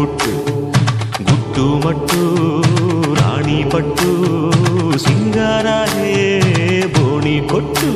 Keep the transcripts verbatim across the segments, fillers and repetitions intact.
పుట్టు గుట్టు మట్టు రాణి పట్టు సింగారాలే బోణి కొట్టు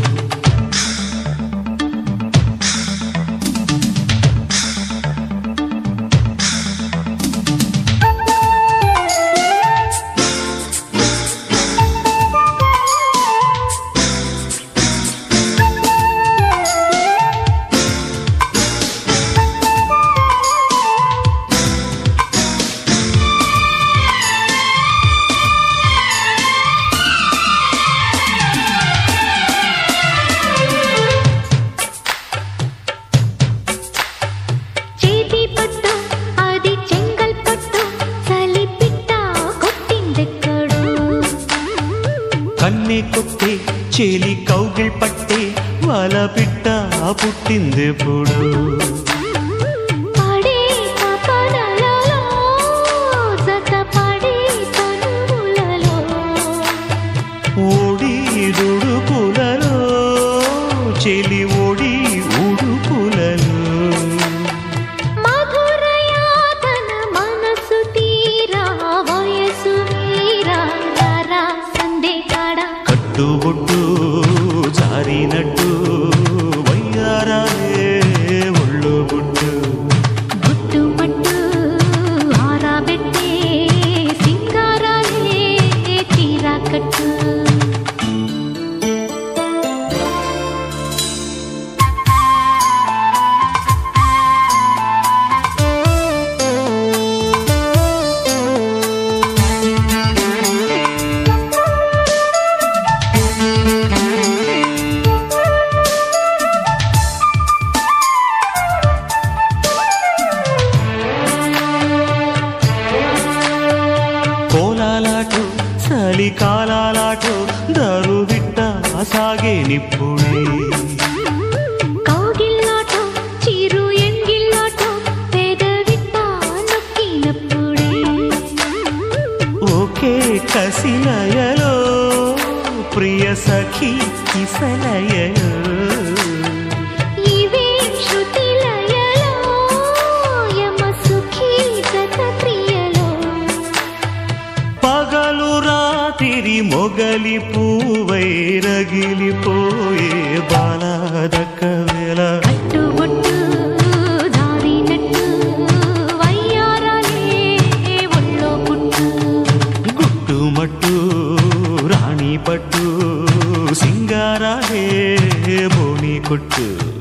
కన్నే కొట్టే చేలి కౌగిల్ పట్టే వాళ్ళ పిట్ట పుట్టిందెప్పుడు ఓడి దుడుకులలో చెలి ఓడి ఉడుకులలో కట్టుబొట్టు జారినట్టు వయ్యారాలే ఒళ్ళు గుట్టు గుట్టు పట్టు ఆరాబెట్టే సింగారాలే తీరా కట్టు కోలాలాటో చలికాలాలాటో దారు బిట్ట సాగే నిప్పుడే కౌగిల్లాటో చిరు ఎంగిల్లాటో పెదవిట్ట నొక్కినప్పుడే ఒకే కసిలయలో ప్రియ సఖి కిసలయలో ఇవే శృతిలయలో యమ సుఖీ గత క్రియలో పగలు రాత్రి మొగలి పూవై రగిలిపోయే బాలాదక్క వేళ కట్టుబొట్టు జారినట్టు వయ్యారాలే ఒళ్ళో పుట్టు గుట్టు మట్టు రాణి పట్టు సింగారాలే బోణి కొట్టు